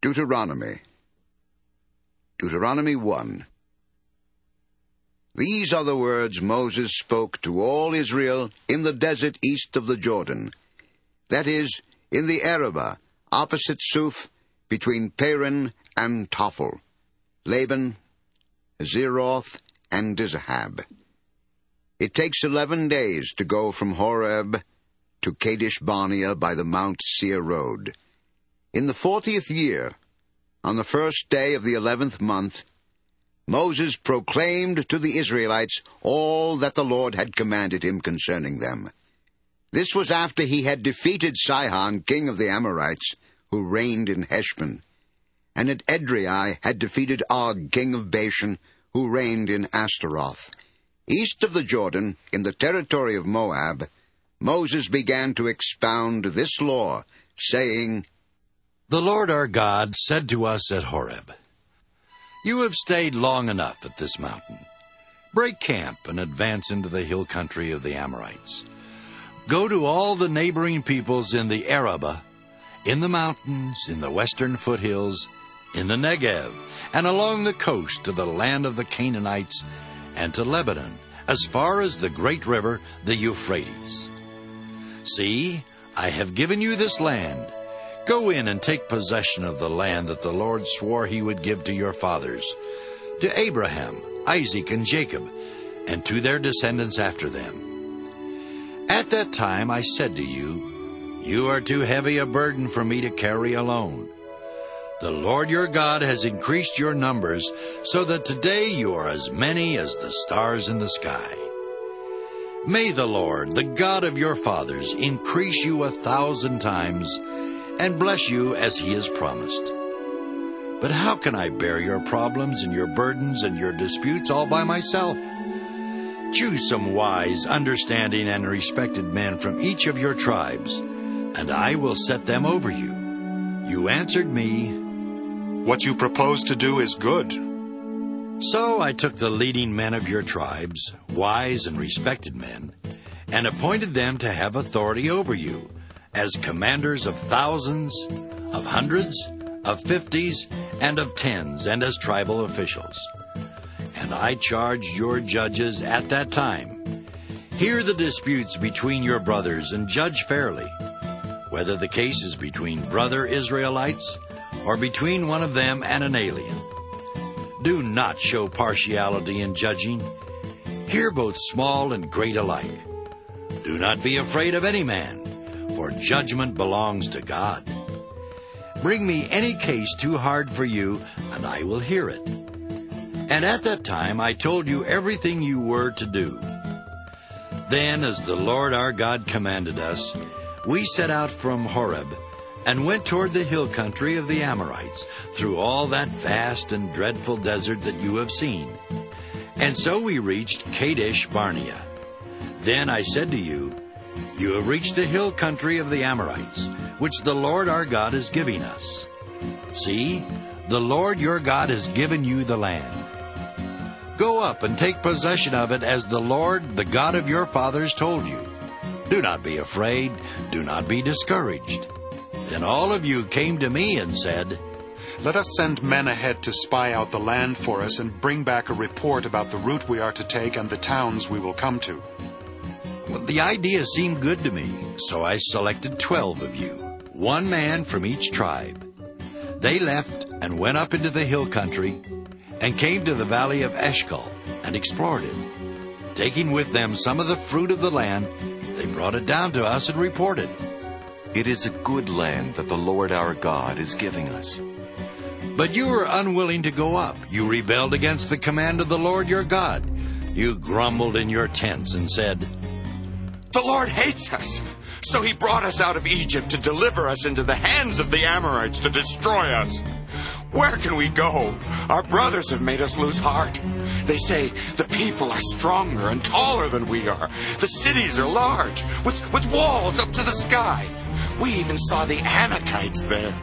Deuteronomy 1. These are the words Moses spoke to all Israel in the desert east of the Jordan, that is, in the Arabah, opposite Suf, between Paran and Tophel, Laban, Hazeroth, and Dizahab. It takes 11 days to go from Horeb to Kadesh Barnea by the Mount Seir road. In the 40th year, on the first day of the 11th month, Moses proclaimed to the Israelites all that the Lord had commanded him concerning them. This was after he had defeated Sihon, king of the Amorites, who reigned in Heshbon, and at Edrei had defeated Og, king of Bashan, who reigned in Ashtaroth. East of the Jordan, in the territory of Moab, Moses began to expound this law, saying, The Lord our God said to us at Horeb, You have stayed long enough at this mountain. Break camp and advance into the hill country of the Amorites. Go to all the neighboring peoples in the Arabah, in the mountains, in the western foothills, in the Negev, and along the coast to the land of the Canaanites, and to Lebanon, as far as the great river, the Euphrates. See, I have given you this land. Go in and take possession of the land that the Lord swore he would give to your fathers, to Abraham, Isaac, and Jacob, and to their descendants after them. At that time I said to you, You are too heavy a burden for me to carry alone. The Lord your God has increased your numbers, so that today you are as many as the stars in the sky. May the Lord, the God of your fathers, increase you 1,000 times, and bless you as he has promised. But how can I bear your problems and your burdens and your disputes all by myself? Choose some wise, understanding, and respected men from each of your tribes, and I will set them over you. You answered me, What you propose to do is good. So I took the leading men of your tribes, wise and respected men, and appointed them to have authority over you, as commanders of thousands, of hundreds, of 50s, and of 10s, and as tribal officials. And I charged your judges at that time, Hear the disputes between your brothers and judge fairly, whether the case is between brother Israelites or between one of them and an alien. Do not show partiality in judging. Hear both small and great alike. Do not be afraid of any man, for judgment belongs to God. Bring me any case too hard for you, and I will hear it. And at that time I told you everything you were to do. Then, as the Lord our God commanded us, we set out from Horeb and went toward the hill country of the Amorites, through all that vast and dreadful desert that you have seen. And so we reached Kadesh Barnea. Then I said to you, You have reached the hill country of the Amorites, which the Lord our God is giving us. See, the Lord your God has given you the land. Go up and take possession of it as the Lord, the God of your fathers, told you. Do not be afraid, do not be discouraged. Then all of you came to me and said, Let us send men ahead to spy out the land for us and bring back a report about the route we are to take and the towns we will come to. Well, the idea seemed good to me, so I selected 12 of you, one man from each tribe. They left and went up into the hill country and came to the valley of Eshcol and explored it. Taking with them some of the fruit of the land, they brought it down to us and reported, It is a good land that the Lord our God is giving us. But you were unwilling to go up. You rebelled against the command of the Lord your God. You grumbled in your tents and said, The Lord hates us, so he brought us out of Egypt to deliver us into the hands of the Amorites to destroy us. Where can we go? Our brothers have made us lose heart. They say the people are stronger and taller than we are. The cities are large, with walls up to the sky. We even saw the Anakites there.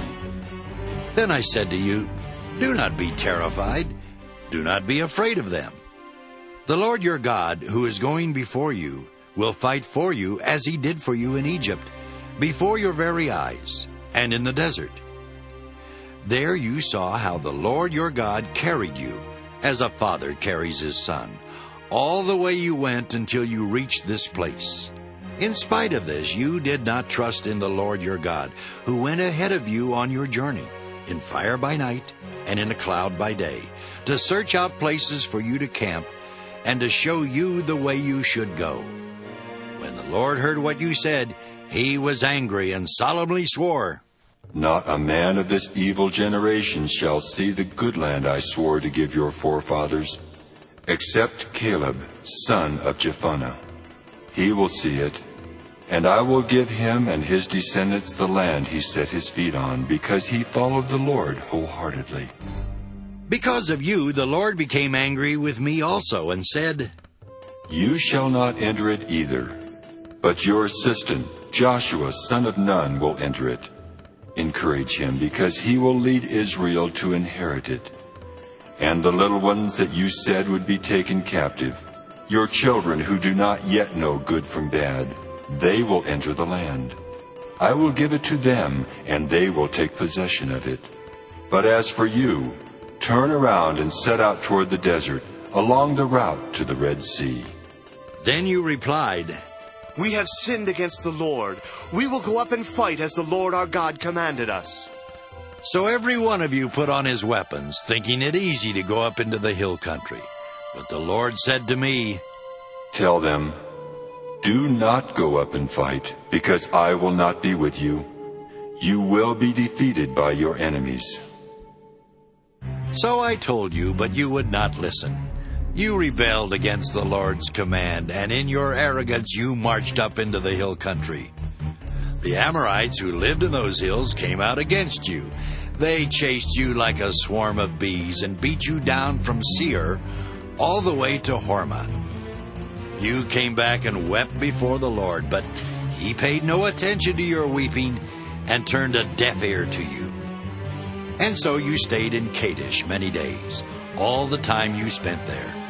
Then I said to you, Do not be terrified. Do not be afraid of them. The Lord your God, who is going before you, will fight for you as he did for you in Egypt, before your very eyes, and in the desert. There you saw how the Lord your God carried you, as a father carries his son, all the way you went until you reached this place. In spite of this, you did not trust in the Lord your God, who went ahead of you on your journey, in fire by night and in a cloud by day, to search out places for you to camp and to show you the way you should go. When the Lord heard what you said, he was angry and solemnly swore, "Not a man of this evil generation shall see the good land I swore to give your forefathers, except Caleb, son of Jephunneh. He will see it, and I will give him and his descendants the land he set his feet on, because he followed the Lord wholeheartedly." Because of you, the Lord became angry with me also and said, "You shall not enter it either, but your assistant, Joshua, son of Nun, will enter it. Encourage him, because he will lead Israel to inherit it. And the little ones that you said would be taken captive, your children who do not yet know good from bad, they will enter the land. I will give it to them, and they will take possession of it. But as for you, turn around and set out toward the desert, along the route to the Red Sea." Then you replied, "We have sinned against the Lord. We will go up and fight as the Lord our God commanded us." So every one of you put on his weapons, thinking it easy to go up into the hill country. But the Lord said to me, "Tell them, do not go up and fight, because I will not be with you. You will be defeated by your enemies." So I told you, but you would not listen. You rebelled against the Lord's command, and in your arrogance you marched up into the hill country. The Amorites who lived in those hills came out against you. They chased you like a swarm of bees and beat you down from Seir all the way to Hormah. You came back and wept before the Lord, but he paid no attention to your weeping and turned a deaf ear to you. And so you stayed in Kadesh many days, all the time you spent there.